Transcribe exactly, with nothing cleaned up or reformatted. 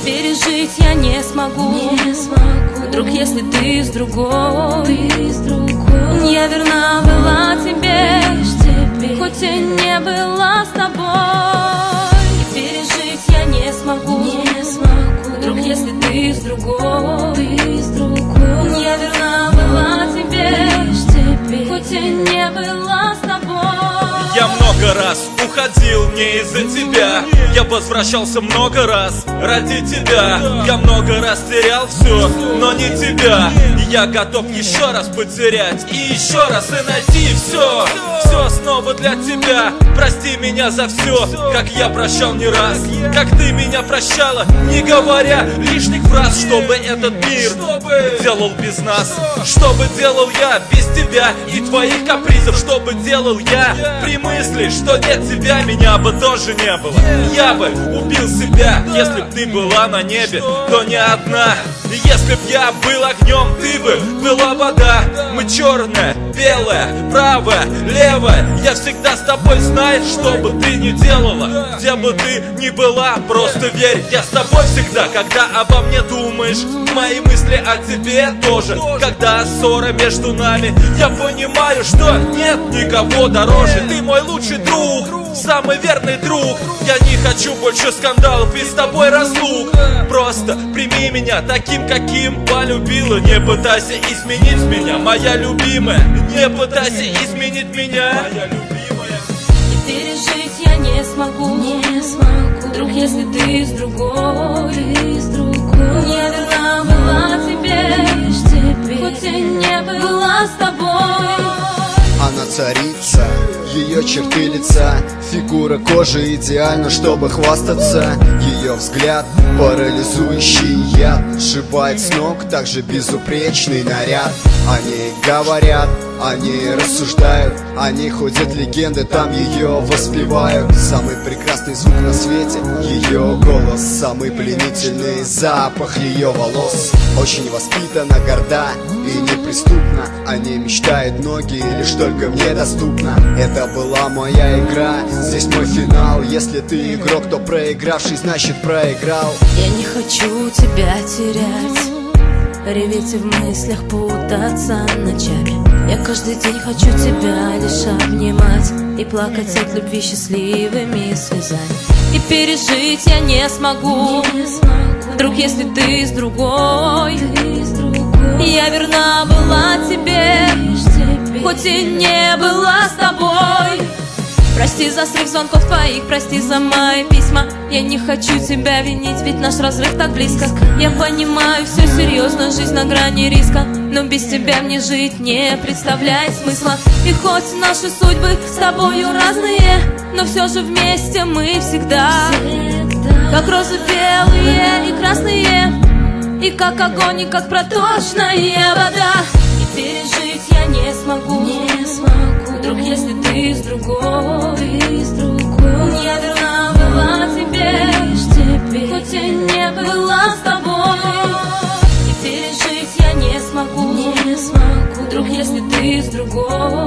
пережить я не смогу, не смогу. Вдруг если ты с другой, ты с другой. Я верна была тебе, тебе, хоть и не была с тобой. И пережить я не смогу, не смогу. Вдруг если ты с другой, ты с другой. Я верна была тебе, тебе, хоть и не была с тобой. Я много раз уходил не из-за тебя, я возвращался много раз ради тебя. Я много раз терял все, но не тебя. И я готов еще раз потерять, и еще раз и найти все. Все снова для тебя. Прости меня за все, как я прощал не раз, как ты меня прощала, не говоря лишних фраз. Чтобы этот мир делал без нас, что бы делал я без тебя и твоих капризов, что бы делал я при мысли, что нет тебя, меня бы тоже не было. Я бы убил себя, если б ты была на небе, то не одна. И если б я был огнем, ты бы была вода. Мы черная, белая, правая, левая. Я всегда с тобой, знаешь, что бы ты ни делала, где бы ты ни была, просто верь, я с тобой всегда. Когда обо мне думаешь, мои мысли о тебе тоже. Когда ссора между нами, я понимаю, что нет никого дороже. Ты мой лучший друг, самый верный друг. Я не хочу больше скандалов и с тобой разлук. Просто прими меня таким, каким полюбила. Не пытайся изменить меня, моя любимая. Не пытайся изменить меня, моя любимая. И пережить я не смогу, не смогу. Вдруг если ты с другой, ты с другой. Я верна была тебе, тебе, хоть и не была с тобой. Она царица, ее черты лица, фигура кожи идеальна, чтобы хвастаться. Ее взгляд парализующий яд, сшибает с ног также безупречный наряд. О ней говорят, о ней рассуждают, о ней ходят легенды, там ее воспевают. Самый прекрасный звук на свете, ее голос, самый пленительный запах ее волос. Очень воспитана, горда и неприступна, о ней мечтают многие, лишь только мне доступно. Это была моя игра, здесь мой финал. Если ты игрок, то проигравший, значит проиграл. Я не хочу тебя терять, реветь и в мыслях путаться ночами. Я каждый день хочу тебя лишь обнимать и плакать от любви счастливыми слезами. И пережить я не смогу, не смогу. Вдруг если ты с другой, ты с другой. Я верна была тебе, тебе, хоть и не была с тобой. Прости за срыв звонков твоих, прости за мои письма. Я не хочу тебя винить, ведь наш разрыв так близко. Я понимаю, все серьезно, жизнь на грани риска, но без тебя мне жить не представляет смысла. И хоть наши судьбы с тобою разные, но все же вместе мы всегда, всегда. Как розы белые и красные, и как огонь, и как проточная вода. И пережить я не смогу, не смогу. Вдруг если ты с другой, ты с другой. Я верна была тебе, тебе, хоть и не была с тобой. И пережить я не смогу, не смогу. Вдруг если ты с другой,